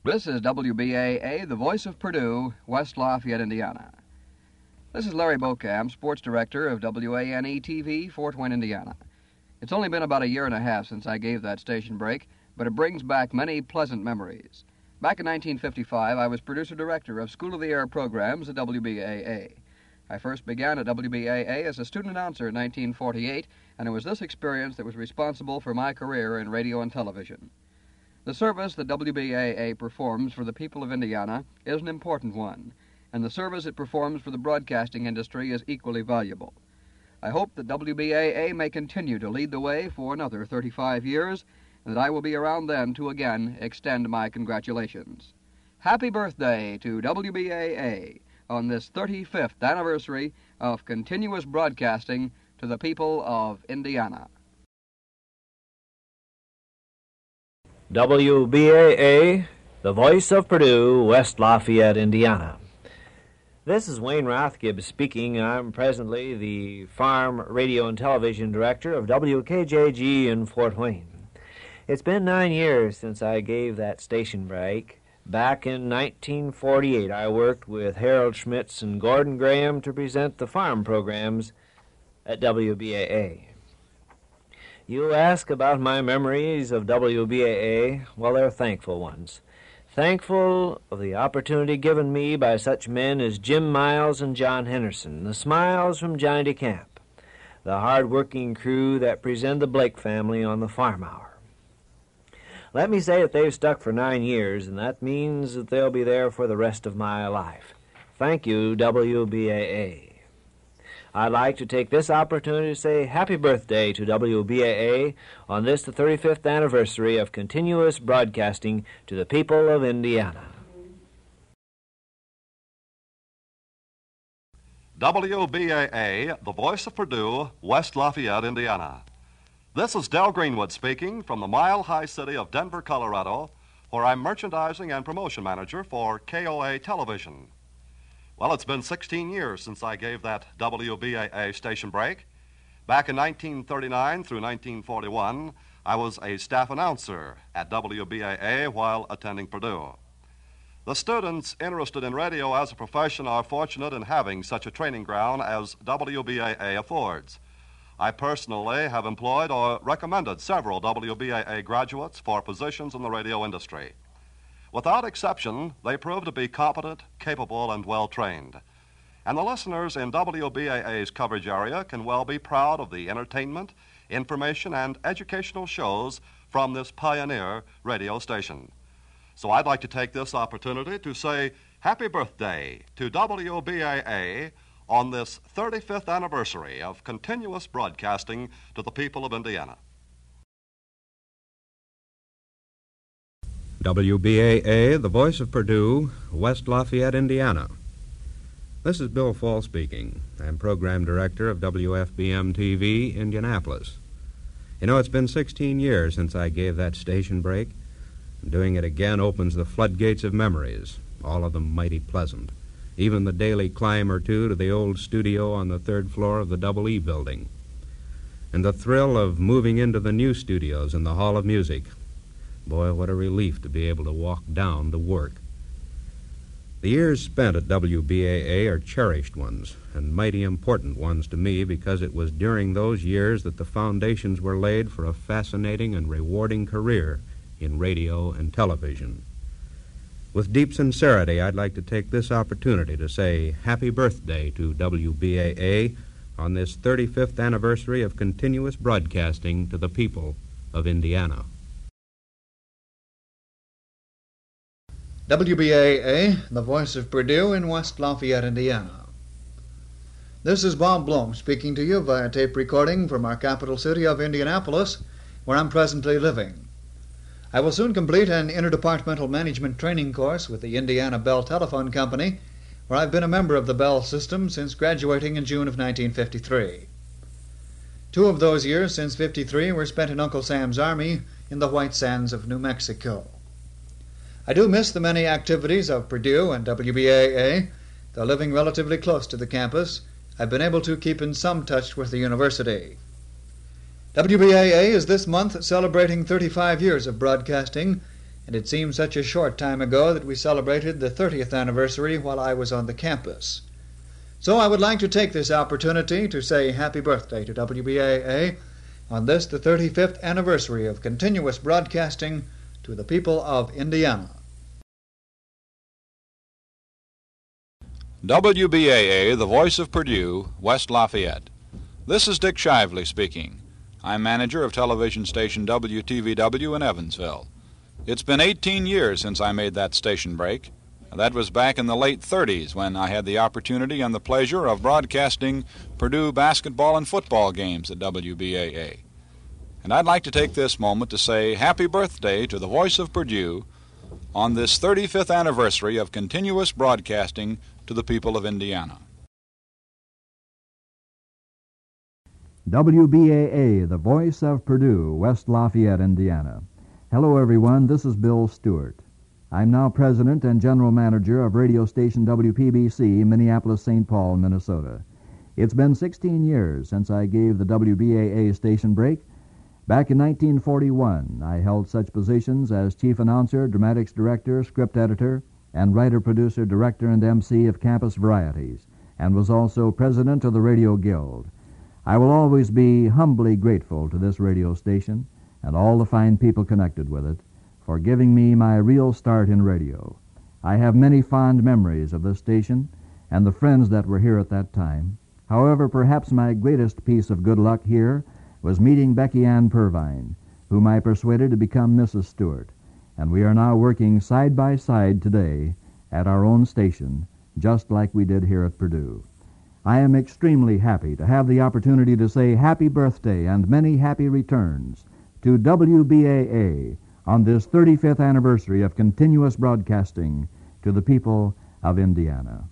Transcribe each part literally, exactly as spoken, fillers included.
This is W B A A, the voice of Purdue, West Lafayette, Indiana. This is Larry Bocam, sports director of W A N E T V, Fort Wayne, Indiana. It's only been about a year and a half since I gave that station break, but it brings back many pleasant memories. Back in nineteen fifty-five, I was producer-director of School of the Air programs at W B A A. I first began at W B A A as a student announcer in nineteen forty-eight, and it was this experience that was responsible for my career in radio and television. The service that W B A A performs for the people of Indiana is an important one, and the service it performs for the broadcasting industry is equally valuable. I hope that W B A A may continue to lead the way for another thirty-five years, and that I will be around then to again extend my congratulations. Happy birthday to W B A A on this thirty-fifth anniversary of continuous broadcasting to the people of Indiana. W B A A, the voice of Purdue, West Lafayette, Indiana. This is Wayne Rathgibb speaking. I'm presently the Farm Radio and Television Director of W K J G in Fort Wayne. It's been nine years since I gave that station break. Back in nineteen forty-eight, I worked with Harold Schmitz and Gordon Graham to present the farm programs at W B A A. You ask about my memories of W B A A. Well, they're thankful ones. Thankful of the opportunity given me by such men as Jim Miles and John Henderson, the smiles from Johnny DeCamp, the hard-working crew that presented the Blake family on the Farm Hour. Let me say that they've stuck for nine years, and that means that they'll be there for the rest of my life. Thank you, W B A A. I'd like to take this opportunity to say happy birthday to W B A A on this, the thirty-fifth anniversary of continuous broadcasting to the people of Indiana. W B A A, the voice of Purdue, West Lafayette, Indiana. This is Del Greenwood speaking from the mile-high city of Denver, Colorado, where I'm merchandising and promotion manager for K O A Television. Well, it's been sixteen years since I gave that W B A A station break. Back in nineteen thirty-nine through nineteen forty-one, I was a staff announcer at W B A A while attending Purdue. The students interested in radio as a profession are fortunate in having such a training ground as W B A A affords. I personally have employed or recommended several W B A A graduates for positions in the radio industry. Without exception, they prove to be competent, capable, and well-trained. And the listeners in W B A A's coverage area can well be proud of the entertainment, information, and educational shows from this pioneer radio station. So I'd like to take this opportunity to say happy birthday to W B A A on this thirty-fifth anniversary of continuous broadcasting to the people of Indiana. W B A A, the voice of Purdue, West Lafayette, Indiana. This is Bill Fall speaking. I'm program director of W F B M T V, Indianapolis. You know, it's been sixteen years since I gave that station break. And doing it again opens the floodgates of memories, all of them mighty pleasant. Even the daily climb or two to the old studio on the third floor of the Double E building. And the thrill of moving into the new studios in the Hall of Music. Boy, what a relief to be able to walk down to work. The years spent at W B A A are cherished ones, and mighty important ones to me, because it was during those years that the foundations were laid for a fascinating and rewarding career in radio and television. With deep sincerity, I'd like to take this opportunity to say happy birthday to W B A A on this thirty-fifth anniversary of continuous broadcasting to the people of Indiana. W B A A, the voice of Purdue in West Lafayette, Indiana. This is Bob Blom speaking to you via tape recording from our capital city of Indianapolis, where I'm presently living. I will soon complete an interdepartmental management training course with the Indiana Bell Telephone Company, where I've been a member of the Bell system since graduating in June of nineteen fifty-three. Two of those years since fifty-three were spent in Uncle Sam's Army in the White Sands of New Mexico. I do miss the many activities of Purdue and W B A A. Though living relatively close to the campus, I've been able to keep in some touch with the university. W B A A is this month celebrating thirty-five years of broadcasting, and and it seems such a short time ago that we celebrated the thirtieth anniversary while I was on the campus. So I would like to take this opportunity to say happy birthday to W B A A on this, the thirty-fifth anniversary of continuous broadcasting to the people of Indiana. W B A A, the voice of Purdue, West Lafayette. This is Dick Shively speaking. I'm manager of television station W T V W in Evansville. It's been eighteen years since I made that station break. That was back in the late thirties when I had the opportunity and the pleasure of broadcasting Purdue basketball and football games at W B A A. And I'd like to take this moment to say happy birthday to the voice of Purdue on this thirty-fifth anniversary of continuous broadcasting to the people of Indiana. W B A A, the voice of Purdue, West Lafayette, Indiana. Hello, everyone. This is Bill Stewart. I'm now president and general manager of radio station W P B C, Minneapolis, Saint Paul, Minnesota. It's been sixteen years since I gave the W B A A station break. Back in nineteen forty-one, I held such positions as chief announcer, dramatics director, script editor, and writer-producer, director, and M C of Campus Varieties, and was also president of the Radio Guild. I will always be humbly grateful to this radio station and all the fine people connected with it for giving me my real start in radio. I have many fond memories of this station and the friends that were here at that time. However, perhaps my greatest piece of good luck here was meeting Becky Ann Purvine, whom I persuaded to become Missus Stewart, and we are now working side by side today at our own station, just like we did here at Purdue. I am extremely happy to have the opportunity to say happy birthday and many happy returns to W B A A on this thirty-fifth anniversary of continuous broadcasting to the people of Indiana.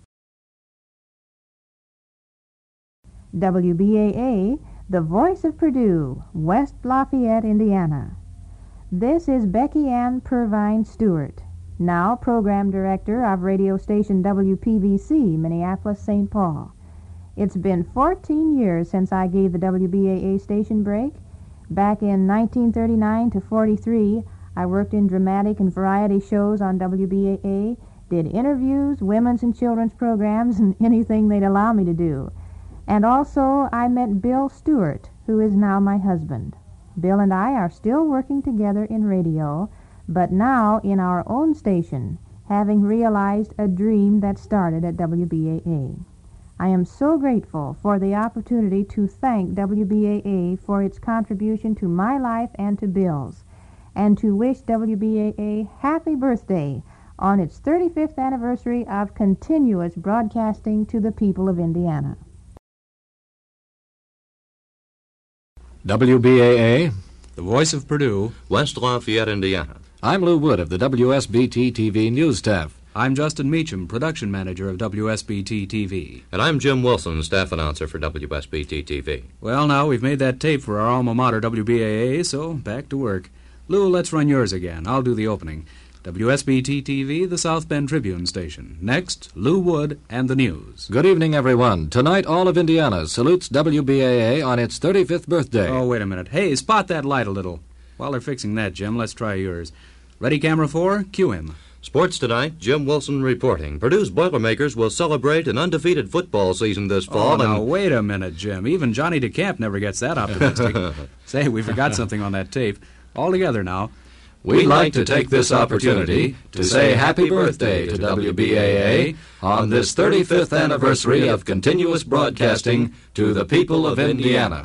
W B A A, the voice of Purdue, West Lafayette, Indiana. This is Becky Ann Purvine Stewart, now program director of radio station W P B C, Minneapolis, Saint Paul. It's been fourteen years since I gave the W B A A station break. Back in nineteen thirty-nine to forty-three, I worked in dramatic and variety shows on W B A A, did interviews, women's and children's programs, and anything they'd allow me to do. And also I met Bill Stewart, who is now my husband. Bill and I are still working together in radio, but now in our own station, having realized a dream that started at W B A A. I am so grateful for the opportunity to thank W B A A for its contribution to my life and to Bill's, and to wish W B A A happy birthday on its thirty-fifth anniversary of continuous broadcasting to the people of Indiana. W B A A, the voice of Purdue, West Lafayette, Indiana. I'm Lou Wood of the W S B T T V news staff. I'm Justin Meacham, production manager of W S B T T V. And I'm Jim Wilson, staff announcer for W S B T T V. Well, now we've made that tape for our alma mater, W B A A, so back to work. Lou, let's run yours again. I'll do the opening. W S B T T V, the South Bend Tribune station. Next, Lou Wood and the news. Good evening, everyone. Tonight, all of Indiana salutes W B A A on its thirty-fifth birthday. Oh, wait a minute. Hey, spot that light a little. While they're fixing that, Jim, let's try yours. Ready, camera four? Cue him. Sports tonight, Jim Wilson reporting. Purdue's Boilermakers will celebrate an undefeated football season this fall. Oh, now, and... wait a minute, Jim. Even Johnny DeCamp never gets that optimistic. Say, we forgot something on that tape. All together now. We'd like to take this opportunity to say happy birthday to W B A A on this thirty-fifth anniversary of continuous broadcasting to the people of Indiana.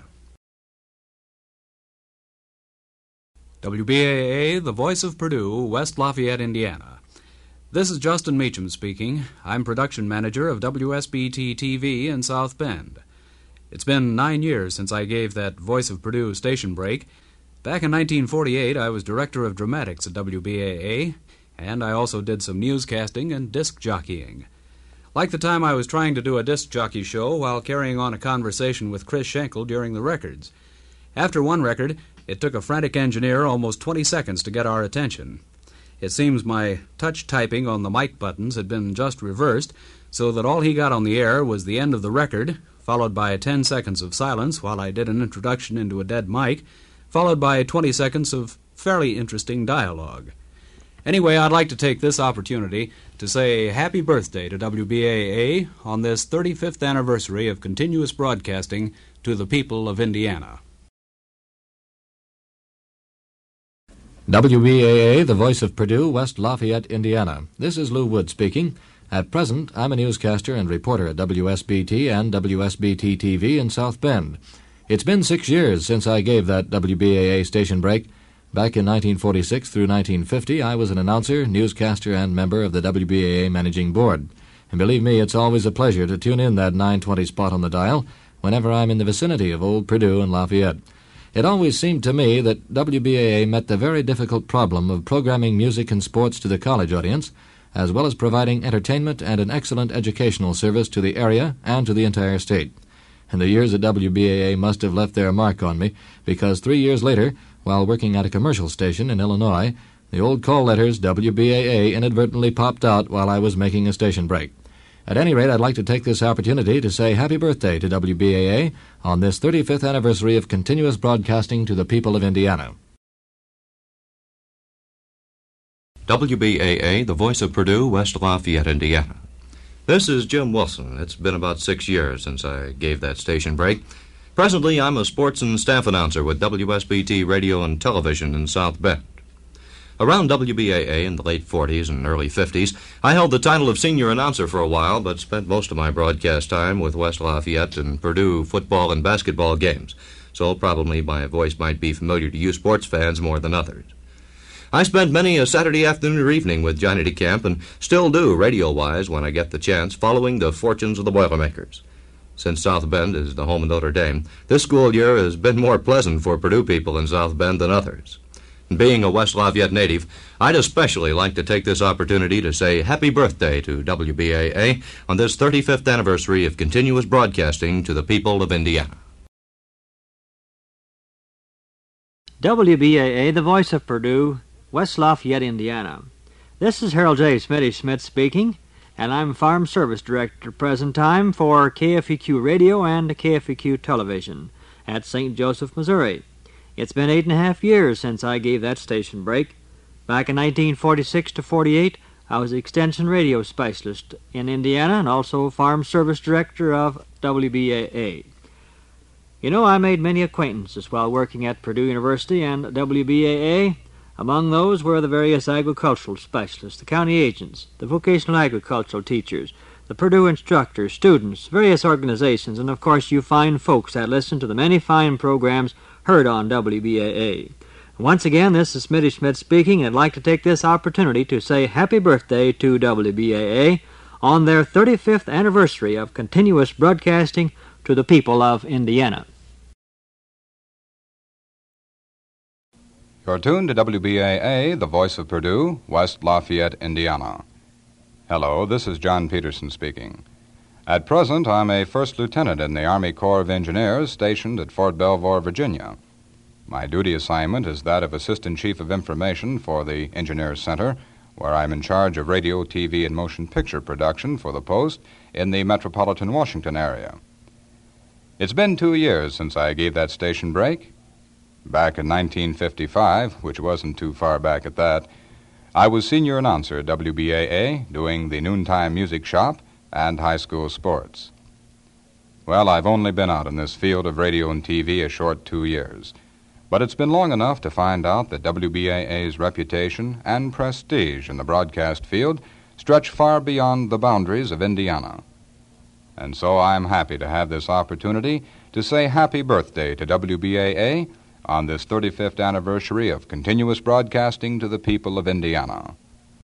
W B A A, the voice of Purdue, West Lafayette, Indiana. This is Justin Meacham speaking. I'm production manager of W S B T T V in South Bend. It's been nine years since I gave that Voice of Purdue station break. Back in nineteen forty-eight, I was director of dramatics at W B A A, and I also did some newscasting and disc jockeying. Like the time I was trying to do a disc jockey show while carrying on a conversation with Chris Schenkel during the records. After one record, it took a frantic engineer almost twenty seconds to get our attention. It seems my touch typing on the mic buttons had been just reversed, so that all he got on the air was the end of the record, followed by ten seconds of silence while I did an introduction into a dead mic, followed by twenty seconds of fairly interesting dialogue. Anyway, I'd like to take this opportunity to say happy birthday to W B A A on this thirty-fifth anniversary of continuous broadcasting to the people of Indiana. W B A A, the voice of Purdue, West Lafayette, Indiana. This is Lou Wood speaking. At present, I'm a newscaster and reporter at W S B T and W S B T T V in South Bend. It's been six years since I gave that W B A A station break. Back in nineteen forty-six through nineteen fifty, I was an announcer, newscaster, and member of the W B A A Managing Board. And believe me, it's always a pleasure to tune in that nine twenty spot on the dial whenever I'm in the vicinity of Old Purdue and Lafayette. It always seemed to me that W B A A met the very difficult problem of programming music and sports to the college audience, as well as providing entertainment and an excellent educational service to the area and to the entire state. And the years at W B A A must have left their mark on me, because three years later, while working at a commercial station in Illinois, the old call letters W B A A inadvertently popped out while I was making a station break. At any rate, I'd like to take this opportunity to say happy birthday to W B A A on this thirty-fifth anniversary of continuous broadcasting to the people of Indiana. W B A A, the voice of Purdue, West Lafayette, Indiana. This is Jim Wilson. It's been about six years since I gave that station break. Presently, I'm a sports and staff announcer with W S B T Radio and Television in South Bend. Around W B A A in the late forties and early fifties, I held the title of senior announcer for a while, but spent most of my broadcast time with West Lafayette and Purdue football and basketball games, so probably my voice might be familiar to you sports fans more than others. I spent many a Saturday afternoon or evening with Johnny DeCamp, and still do, radio-wise, when I get the chance, following the fortunes of the Boilermakers. Since South Bend is the home of Notre Dame, this school year has been more pleasant for Purdue people in South Bend than others. And being a West Lafayette native, I'd especially like to take this opportunity to say happy birthday to W B A A on this thirty-fifth anniversary of continuous broadcasting to the people of Indiana. W B A A, the voice of Purdue, West Lafayette, Indiana. This is Harold J. Smitty Smith speaking, and I'm Farm Service Director at present time for K F E Q Radio and K F E Q Television at Saint Joseph, Missouri. It's been eight and a half years since I gave that station break. Back in nineteen forty-six to forty-eight, I was Extension Radio Specialist in Indiana and also Farm Service Director of W B A A. You know, I made many acquaintances while working at Purdue University and W B A A. Among those were the various agricultural specialists, the county agents, the vocational agricultural teachers, the Purdue instructors, students, various organizations, and of course you fine folks that listen to the many fine programs heard on W B A A. Once again, this is Smitty Schmidt speaking, and I'd like to take this opportunity to say happy birthday to W B A A on their thirty-fifth anniversary of continuous broadcasting to the people of Indiana. You're tuned to W B A A, the voice of Purdue, West Lafayette, Indiana. Hello, this is John Peterson speaking. At present, I'm a first lieutenant in the Army Corps of Engineers stationed at Fort Belvoir, Virginia. My duty assignment is that of Assistant Chief of Information for the Engineers Center, where I'm in charge of radio, T V, and motion picture production for the post in the metropolitan Washington area. It's been two years since I gave that station break. Back in nineteen fifty-five, which wasn't too far back at that, I was senior announcer at W B A A, doing the noontime music shop and high school sports. Well, I've only been out in this field of radio and T V a short two years, but it's been long enough to find out that W B A A's reputation and prestige in the broadcast field stretch far beyond the boundaries of Indiana. And so I'm happy to have this opportunity to say happy birthday to W B A A on this thirty-fifth anniversary of continuous broadcasting to the people of Indiana.